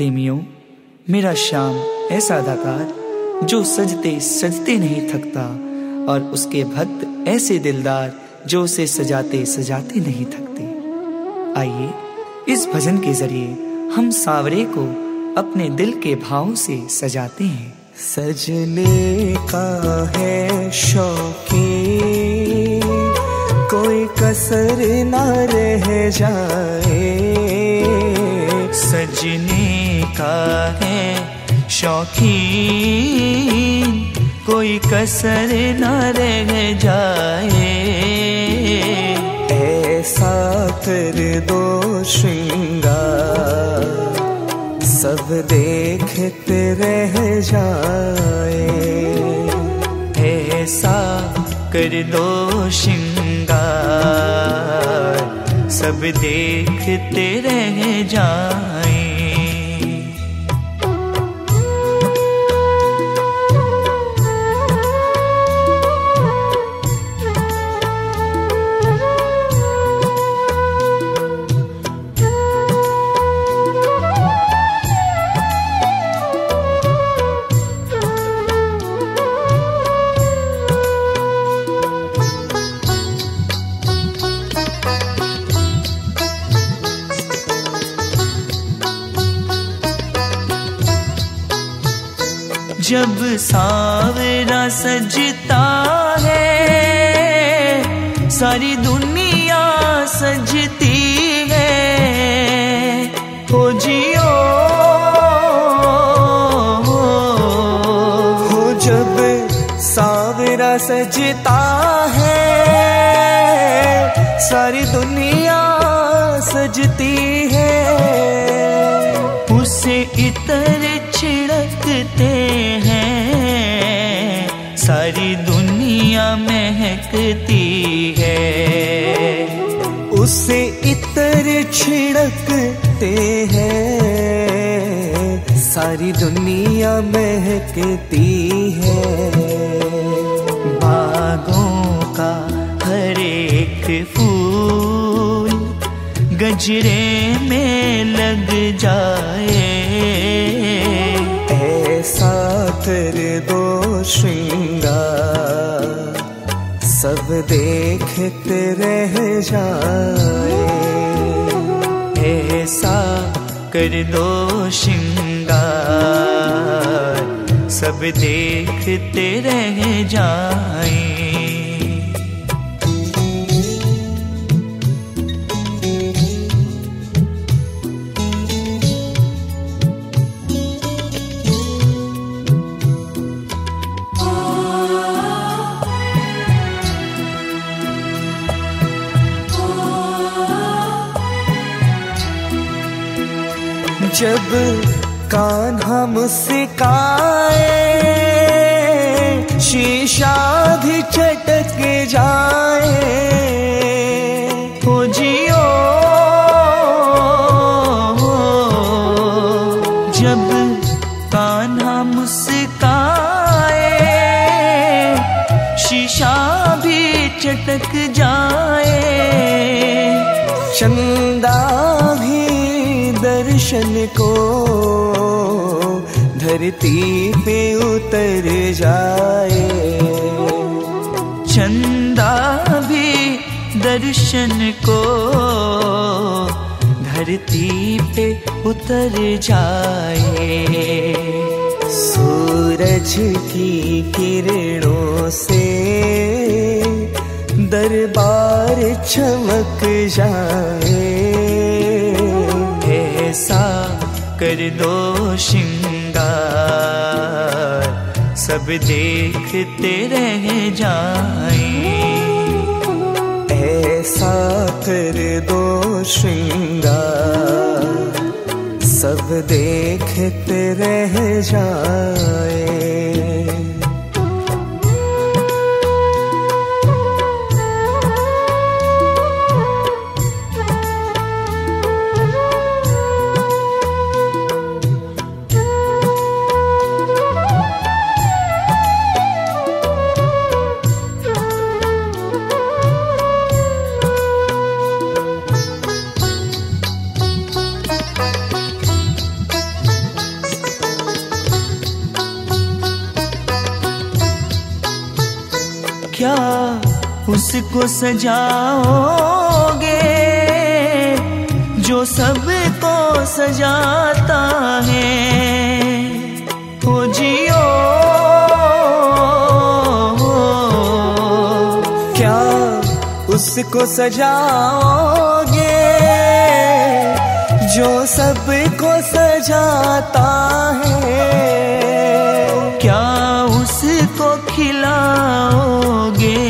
प्रेमियों, मेरा श्याम ऐसा अदाकार जो सजते सजते नहीं थकता, और उसके भक्त ऐसे दिलदार जो उसे सजाते सजाते नहीं थकते। आइए इस भजन के जरिए हम सावरे को अपने दिल के भावों से सजाते हैं। सजने का है शौकीन, कोई कसर ना रह जाए। सजने का है शौकीन, कोई कसर ना रह जाए। ऐसा कर दो श्रृंगार, सब देखते रह जाए। ऐसा कर दो श्रृंगार, सब देखते रह जाएं। जब सावरा सजता है, सारी दुनिया सजती है। हो जियो हो, जब सावरा सजता है, सारी दुनिया सजती है। उसे इतर छिड़कते हैं, सारी दुनिया महकती है। उसे इतर छिड़कते हैं, सारी दुनिया महकती है। बागों का हर एक फूल गजरे में लग जाए। ऐसा कर दो श्रृंगार, सब देखते रह जाए। ऐसा कर दो श्रृंगार, सब देखते रह जाएं। जब कान्हा मुस्काए, शीशा भी चटक जाए। हो जियो जब कान्हा मुस्काए, शीशा भी चटक जाए। चंदा भी दर्शन को धरती पे उतर जाए। चंदा भी दर्शन को धरती पे उतर जाए। सूरज की किरणों से दरबार चमक जाए। ऐसा कर दो श्रृंगार, सब देखते रह जाएं। ऐसा कर दो श्रृंगार, सब देखते रह जाए। क्या उसको सजाओगे जो सबको सजाता है। हो जियो क्या उसको सजाओगे जो सबको सजाता है। क्या उसको खिलाओगे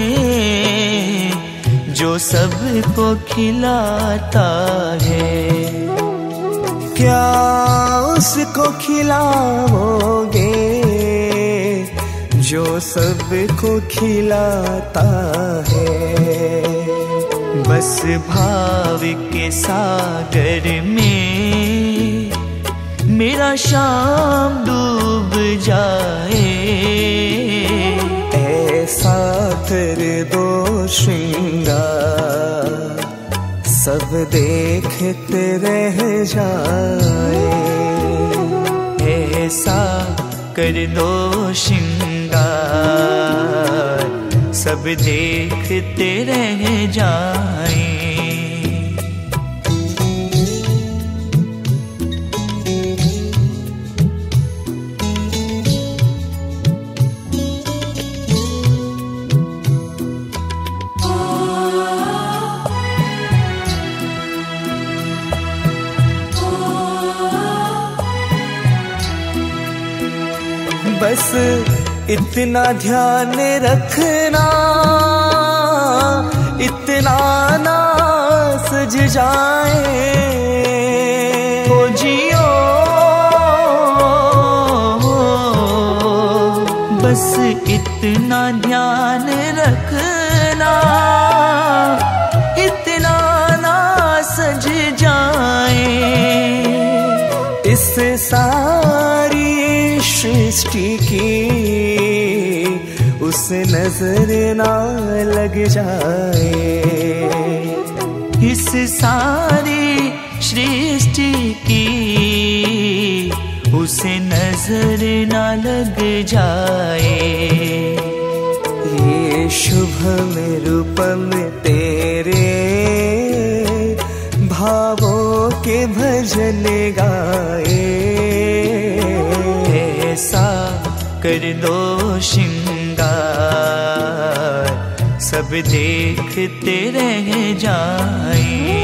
जो सबको खिलाता है। क्या उसको खिलाओगे जो सबको खिलाता है। बस भाव के सागर में मेरा शाम डूब जाए। ऐसा कर दो श्रृंगार सब देखते रह जाए। ऐसा कर दो श्रृंगार सब देखते रह जाएं। बस इतना ध्यान रखना इतना ना सज जाए। हो जियो बस इतना ध्यान रखना इतना ना सज जाए। इस सारी सृष्टि की उस नजर ना लग जाए। इस सारी सृष्टि की उसे नजर ना लग जाए। ये शुभम रूपम तेरे भावों के भजन गाए। ऐसा कर दो श्रृंगार सब देखते रह जाएं।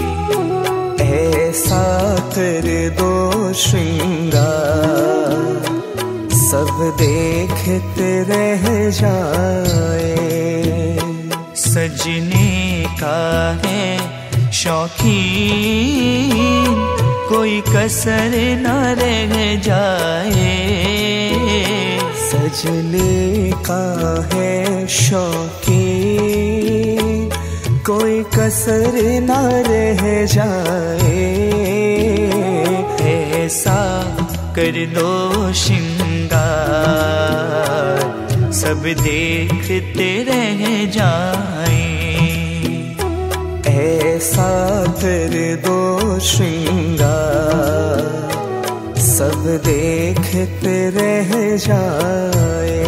ऐसा कर दो श्रृंगार सब देखते रह जाए। सजने का है शौकीन कोई कसर न रह जाए। सजने का है शौकीन कोई कसर न रह जाए। ऐसा कर दो श्रृंगार सब देखते रह जाएं। ऐसा कर दो श्रृंगार सब देखते रह जाए।